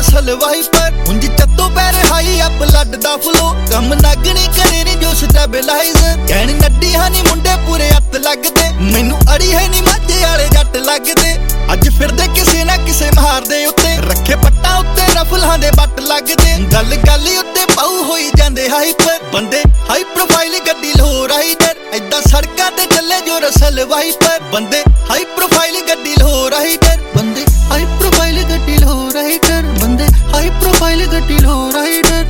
Russell viper उंज चत्तो पैर हाई अप ब्लड दा फ्लो कम नागनी करे नी जो स्टेबलाइजर कहनी नड्डी हानी मुंडे पूरे हत्थ लगदे मैनू अड़ी है नी माझे वाले जट लगदे अज फिरदे किसे ना किसे मार दे उत्ते रखे पट्टा उत्ते रफलां दे बट लगदे गल गल उत्ते पाऊ होई जांदे हाइपर बंदे हाई प्रोफाइल गड्डी लो राइडर ऐदां सड़कां ते चले जो रसल वाइपर बंदे हाई प्रोफाइल गड्डी लो राइडर बंदे हाई प्रोफाइल गड्डी लो राइडर बंदे हाई प्रोफाइल गड्डी लो राइडर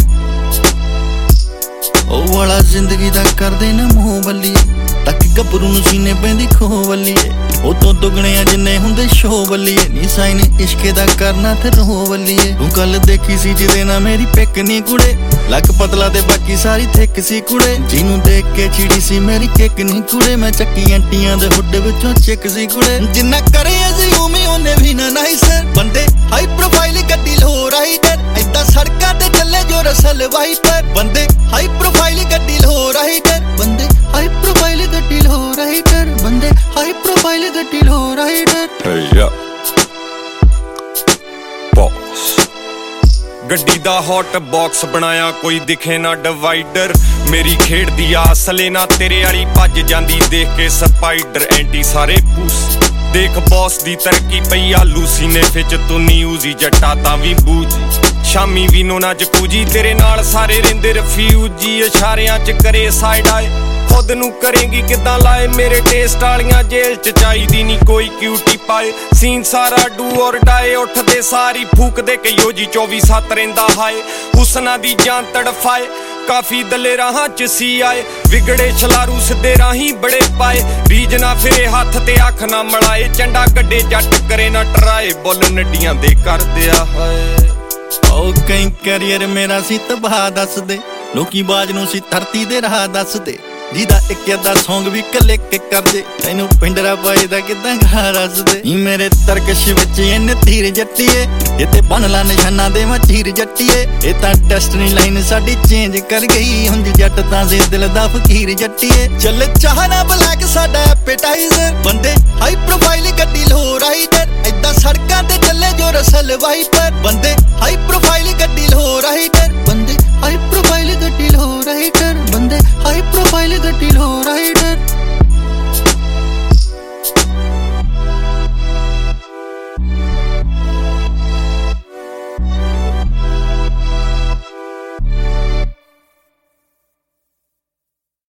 ओ वाला जिंदगी दा कर दे ना मोह बल्लीए तक गभरू नूं सीने पैंदी खो बल्लीए ओ तो दुगने जिन्ने हुंदे शो बल्लीए नी साइन इश्के दा करना ते रो बल्लीए तू कल देखी सी जिदे ना मेरी पिक नी कुड़े लक पतला ते बाकी सारी थिक सी कुड़े जिनू देख के चिड़ी सी मेरी किक नी कुड़े मैं चक्की एंटियां दे हुड्डे विचों चिक सी कुड़े जिन्ना करे अज़यूम ओने भी ना नाइस बंदे हाई प्रोफाइल गड्डी लो राइडर ऐदां सड़कां ते चले जो रसल वाइपर बंदे हाई प्रोफाइल गड्डी लो राइडर बंदे हाई प्रोफाइल गड्डी लो राइडर बंदे हाई प्रोफाइल गड्डी लो राइडर गड्डी दा हॉट बॉक्स बनाया कोई दिखे ना डिवाइडर मेरी खेड दी असले ना तेरे वाली भज जांदी देख के स्पाइडर एंटी सारे पूस देख बॉस दी तरक्की पई आलू सीने विच तू न्यूज़ी जट्टा तां वी बूझी शामी भी नो ना जकूजी तेरे नाल सारे रिंदे रफ्यूजी इशारियां च करे साइड आए खुद नू करेंगी किदां लाए मेरे टेस्ट वालियां जेल च चाहिदी नी कोई क्यूटी पाए सीन सारा डू और डाए उठदे सारी फूक दे के योजी 24/7 रहिंदा हाए हुसना दी जान तड़फाए काफी दले राहां च सी आए विगड़े छलारू सिद्धे राही बड़े पाए रीजना फिरे हत्थ ते अख ना मलाए चंडा गड्डे जट करे ना टराए बुल नड्डियां दे कर दिया हाए ओ कई करियर मेरा सी तबाह दस दे लोकी बाज नूं सी धरती दे राह दस दे जिदा एक अद्धा सॉन्ग भी क्लिक कर दे तैनू पिंडरा पाई दा किदां गा रस दे मेरे तरकश विच इन्ने तीर जट्टीए ये ते बन ला निशाना दे मैं चीर जट्टीए ये तां डेस्टिनी लाइन साडी चेंज कर गई हुंज जट तां से दिल दा फकीर जट्टीए चल चाहना ब्लैक साडा एपेटाइजर बंदे हाई प्रोफाइल गड्डी लो राइडर ऐदां सड़कां ते चले जो रसल वाइपर बंदे हाई